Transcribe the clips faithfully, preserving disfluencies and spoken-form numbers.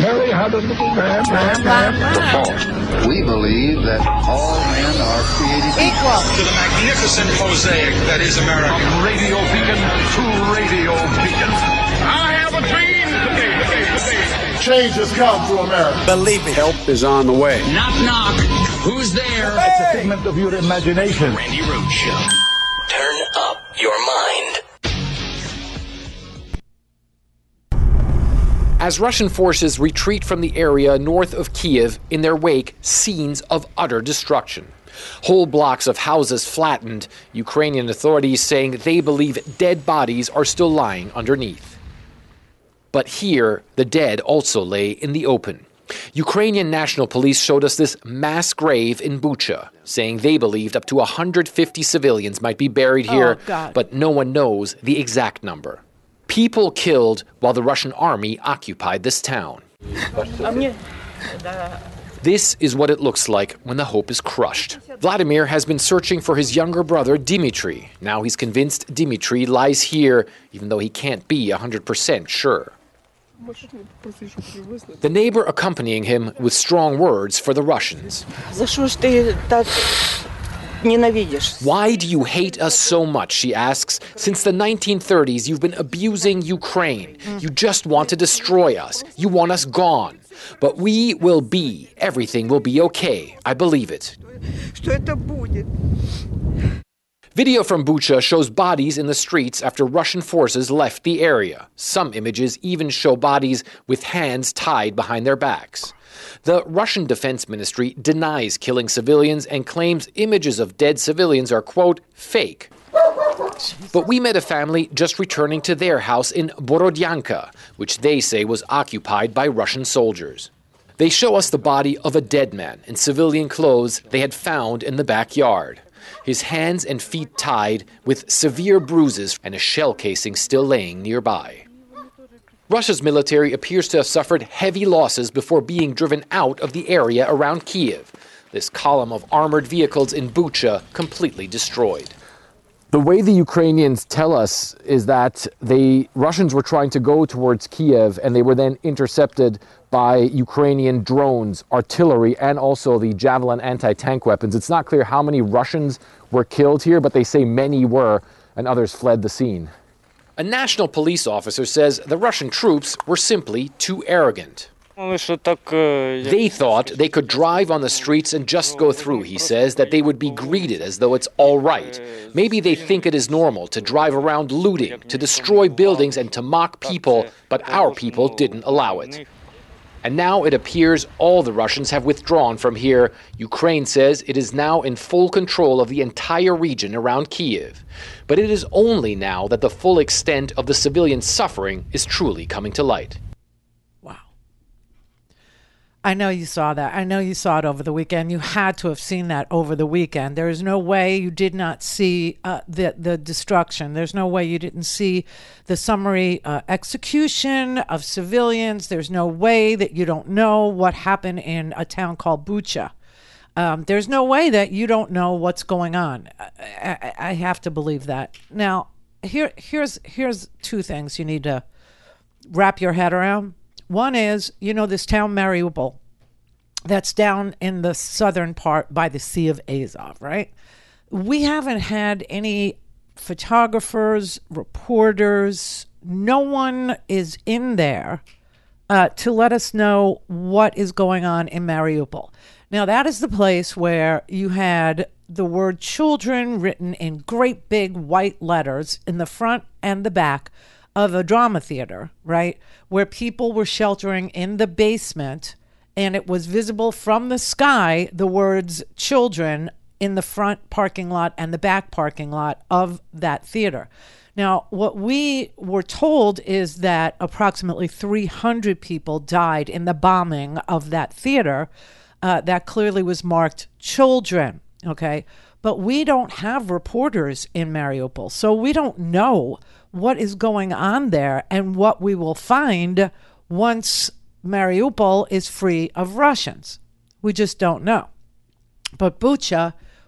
Mary had a little lamb, lamb, lamb, lamb. We believe that all men are created equal to the magnificent mosaic that is America. From Radio Beacon to Radio Beacon. I have a dream. Change has come to America. Believe me. Help is on the way. Knock, knock. Who's there? It's a figment of your imagination. Randy Rhoads Show. Turn up your mind. As Russian forces retreat from the area north of Kiev, in their wake, scenes of utter destruction. Whole blocks of houses flattened, Ukrainian authorities saying they believe dead bodies are still lying underneath. But here, the dead also lay in the open. Ukrainian National Police showed us this mass grave in Bucha, saying they believed up to one hundred fifty civilians might be buried here, oh, but no one knows the exact number. People killed while the Russian army occupied this town. This is what it looks like when the hope is crushed. Vladimir has been searching for his younger brother, Dmitry. Now he's convinced Dmitry lies here, even though he can't be one hundred percent sure. The neighbor accompanying him with strong words for the Russians. Why do you hate us so much, she asks. Since the nineteen thirties, you've been abusing Ukraine. You just want to destroy us. You want us gone. But we will be. Everything will be okay. I believe it. Video from Bucha shows bodies in the streets after Russian forces left the area. Some images even show bodies with hands tied behind their backs. The Russian Defense Ministry denies killing civilians and claims images of dead civilians are, quote, fake. But we met a family just returning to their house in Borodyanka, which they say was occupied by Russian soldiers. They show us the body of a dead man in civilian clothes they had found in the backyard. His hands and feet tied with severe bruises and a shell casing still laying nearby. Russia's military appears to have suffered heavy losses before being driven out of the area around Kiev. This column of armored vehicles in Bucha completely destroyed. The way the Ukrainians tell us is that the Russians were trying to go towards Kiev and they were then intercepted by Ukrainian drones, artillery, and also the Javelin anti-tank weapons. It's not clear how many Russians were killed here, but they say many were, and others fled the scene. A national police officer says the Russian troops were simply too arrogant. They thought they could drive on the streets and just go through, he says, that they would be greeted as though it's all right. Maybe they think it is normal to drive around looting, to destroy buildings and to mock people, but our people didn't allow it. And now it appears all the Russians have withdrawn from here. Ukraine says it is now in full control of the entire region around Kiev. But it is only now that the full extent of the civilian suffering is truly coming to light. I know you saw that. I know you saw it over the weekend. You had to have seen that over the weekend. There is no way you did not see uh, the, the destruction. There's no way you didn't see the summary uh, execution of civilians. There's no way that you don't know what happened in a town called Bucha. Um, there's no way that you don't know what's going on. I, I, I have to believe that. Now, here, here's here's two things you need to wrap your head around. One is, you know, this town Mariupol, that's down in the southern part by the Sea of Azov, right? We haven't had any photographers, reporters, no one is in there uh, to let us know what is going on in Mariupol. Now, that is the place where you had the word children written in great big white letters in the front and the back of a drama theater, right, where people were sheltering in the basement, and it was visible from the sky, the words children in the front parking lot and the back parking lot of that theater. Now, what we were told is that approximately three hundred people died in the bombing of that theater. Uh, that clearly was marked children, okay? But we don't have reporters in Mariupol, so we don't know what is going on there and what we will find once Mariupol is free of Russians. We just don't know. But Bucha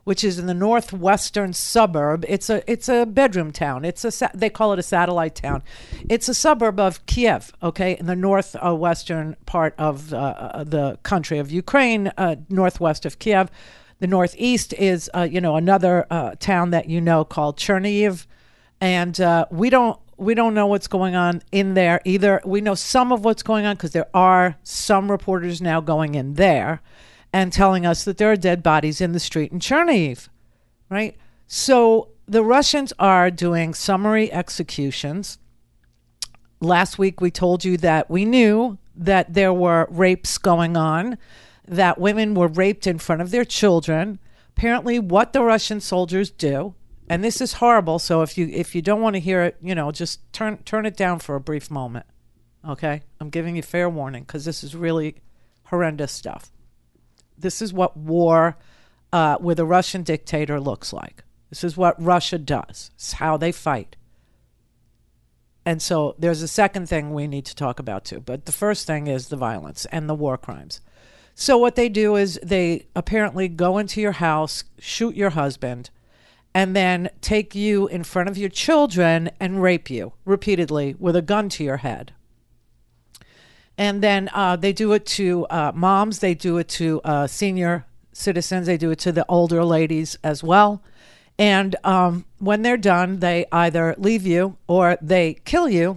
which is in the northwestern suburb. It's a it's a bedroom town. It's a sa- they call it a satellite town. It's a suburb of Kiev, okay, in the northwestern part of uh, the country of Ukraine, uh, northwest of Kiev. The northeast is, uh, you know, another uh, town that you know called Chernihiv, and uh, we don't we don't know what's going on in there either. We know some of what's going on because there are some reporters now going in there and telling us that there are dead bodies in the street in Chernihiv, right? So the Russians are doing summary executions. Last week we told you that we knew that there were rapes going on, that women were raped in front of their children. Apparently what the Russian soldiers do, and this is horrible, so if you if you don't want to hear it, you know, just turn turn it down for a brief moment, okay? I'm giving you fair warning because this is really horrendous stuff. This is what war uh, with a Russian dictator looks like. This is what Russia does. It's how they fight. And so there's a second thing we need to talk about too. But the first thing is the violence and the war crimes. So what they do is they apparently go into your house, shoot your husband, and then take you in front of your children and rape you repeatedly with a gun to your head. And then uh, they do it to uh, moms. They do it to uh, senior citizens. They do it to the older ladies as well. And um, when they're done, they either leave you or they kill you.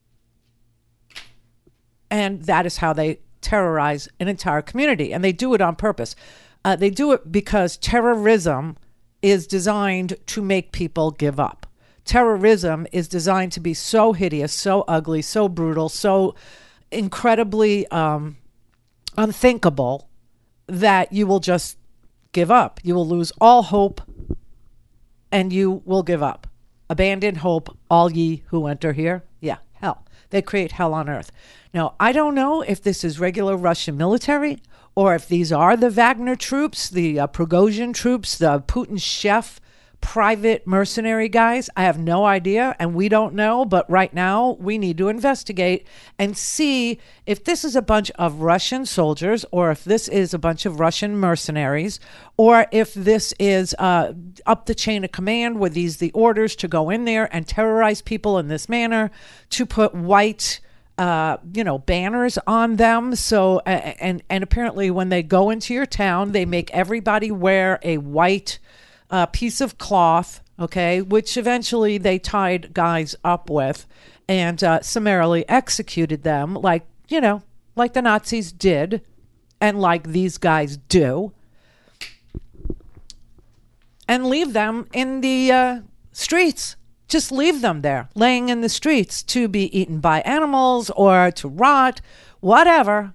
And that is how they terrorize an entire community. And they do it on purpose. Uh, they do it because terrorism is designed to make people give up. Terrorism is designed to be so hideous, so ugly, so brutal, so incredibly um, unthinkable that you will just give up. You will lose all hope and you will give up. Abandon hope, all ye who enter here. Yeah, hell. They create hell on earth. Now, I don't know if this is regular Russian military or if these are the Wagner troops, the uh, Prigozhin troops, the Putin chef private mercenary guys. I have no idea, and we don't know, but right now we need to investigate and see if this is a bunch of Russian soldiers or if this is a bunch of Russian mercenaries or if this is uh, up the chain of command with these the orders to go in there and terrorize people in this manner, to put white uh, you know, banners on them. So, and, and apparently when they go into your town, they make everybody wear a white a piece of cloth, okay, which eventually they tied guys up with and uh, summarily executed them like, you know, like the Nazis did and like these guys do, and leave them in the uh, streets. Just leave them there, laying in the streets to be eaten by animals or to rot, whatever.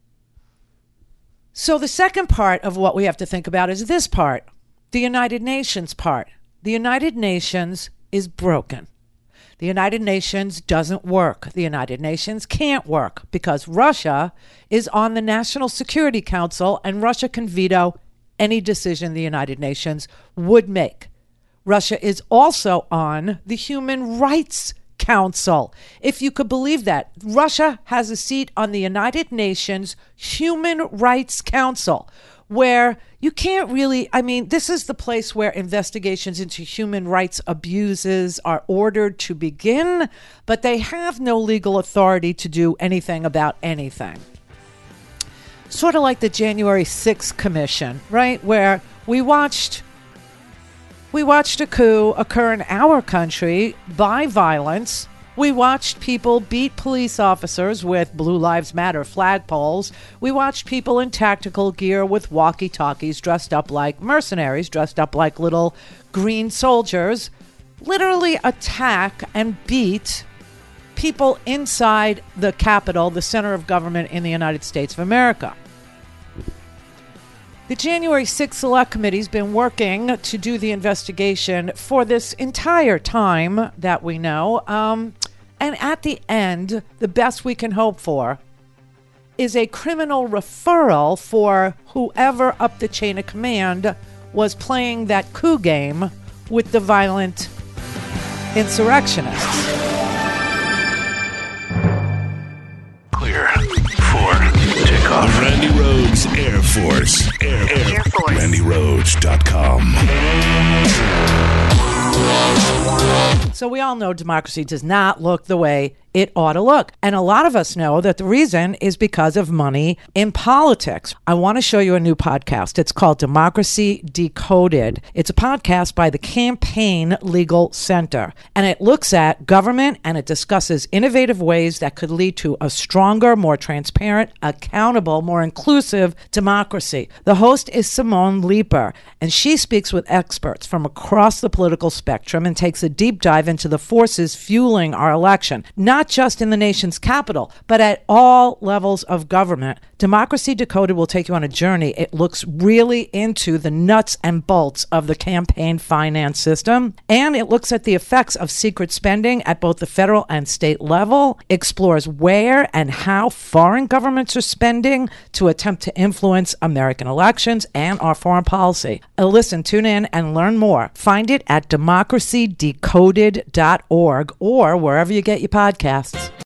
So the second part of what we have to think about is this part. The United Nations part. The United Nations is broken. The United Nations doesn't work. The United Nations can't work because Russia is on the National Security Council and Russia can veto any decision the United Nations would make. Russia is also on the Human Rights Council. If you could believe that, Russia has a seat on the United Nations Human Rights Council, where you can't really, I mean, this is the place where investigations into human rights abuses are ordered to begin, but they have no legal authority to do anything about anything. Sort of like the January sixth Commission, right? Where we watched, we watched a coup occur in our country by violence. We watched people beat police officers with Blue Lives Matter flagpoles. We watched people in tactical gear with walkie-talkies dressed up like mercenaries, dressed up like little green soldiers, literally attack and beat people inside the Capitol, the center of government in the United States of America. The January sixth Select Committee has been working to do the investigation for this entire time that we know. Um, and at the end, the best we can hope for is a criminal referral for whoever up the chain of command was playing that coup game with the violent insurrectionists. Clear for takeoff. Randy Rhoads Air Force. Air, Air, Air Force. Randy Rhoads. coach dot com. So we all know democracy does not look the way it ought to look. And a lot of us know that the reason is because of money in politics. I want to show you a new podcast. It's called Democracy Decoded. It's a podcast by the Campaign Legal Center. And it looks at government and it discusses innovative ways that could lead to a stronger, more transparent, accountable, more inclusive democracy. The host is Simone Leeper, and she speaks with experts from across the political spectrum and takes a deep dive into the forces fueling our election. Not Not just in the nation's capital, but at all levels of government. Democracy Decoded will take you on a journey. It looks really into the nuts and bolts of the campaign finance system, and it looks at the effects of secret spending at both the federal and state level, explores where and how foreign governments are spending to attempt to influence American elections and our foreign policy. Uh, listen, tune in and learn more. Find it at democracy decoded dot org or wherever you get your podcasts.